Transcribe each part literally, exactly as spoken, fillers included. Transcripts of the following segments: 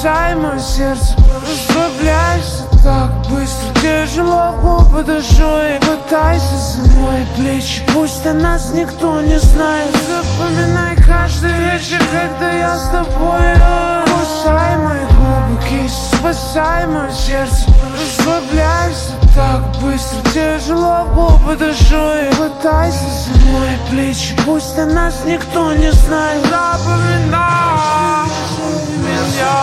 Спасай мое сердце, расслабляйся так быстро. Тяжело в губы дышой, хватайся за мои плечи. Пусть о нас никто не знает. Запоминай каждый вечер, когда я с тобой. Кусай мои губы, кисть, спасай мое сердце, расслабляйся так быстро. Тяжело в губы дышой, хватайся за мои плечи. Пусть о нас никто не знает. Запоминай меня.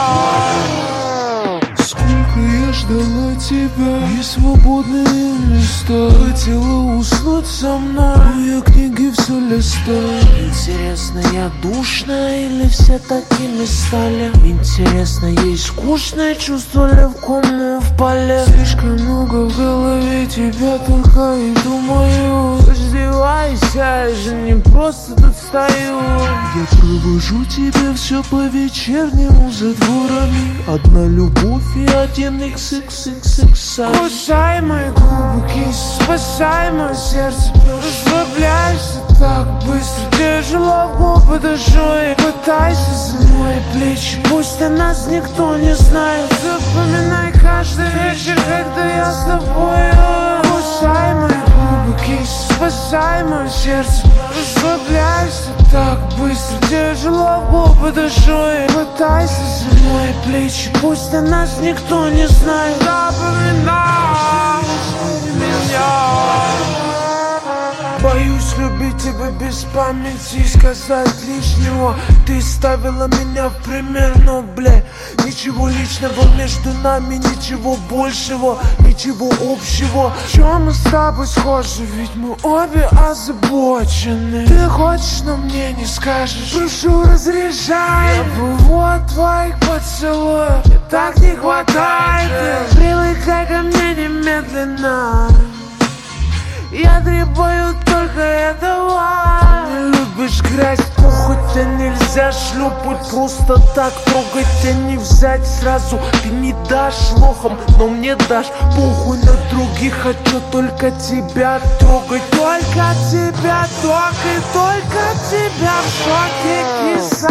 Сколько я ждала тебя, и свободные места. Хотела уснуть со мной, но я книги все листаю. Интересно, я душная или все такими стали? Интересно, ей скучно, чувствовали в кому впали? Слишком много в голове тебя только и думаю. Раздевайся, я же не просто тут стою. Я провожу тебя все по вечернему за дворами. Одна любовь и один икс икс икс икс. Кусай мои губы, кисть, спасай мое сердце, расслабляйся так быстро. Тяжело в губы дышой, хватайся за мои плечи. Пусть о нас никто не знает. Запоминай каждый вечер, когда я с тобой. Кусай мои губы, кисть, спасай мое сердце, расслабляйся так быстро. Тяжело в губы дышой, хватайся за мои плечи. Пусть о нас никто не знает. Запоминай меня. Боюсь любить тебя без памяти и сказать лишнего. Ты ставила меня в пример, но, бля, ничего личного между нами, ничего большего, ничего общего. В чем мы с тобой схожи, ведь мы обе озабочены. Ты хочешь, но мне не скажешь. Прошу, разряжай. Я плыву от твоих поцелуев, мне так не хватает. Привыкай ко мне немедленно. Я требую только этого. Не любишь грязь, похоть, а нельзя шлепать просто так. Трогать, а не взять сразу. Ты не дашь лохом, но мне дашь. Похуй на других, хочу только тебя трогать. Только тебя, только, только тебя в шоке, кис.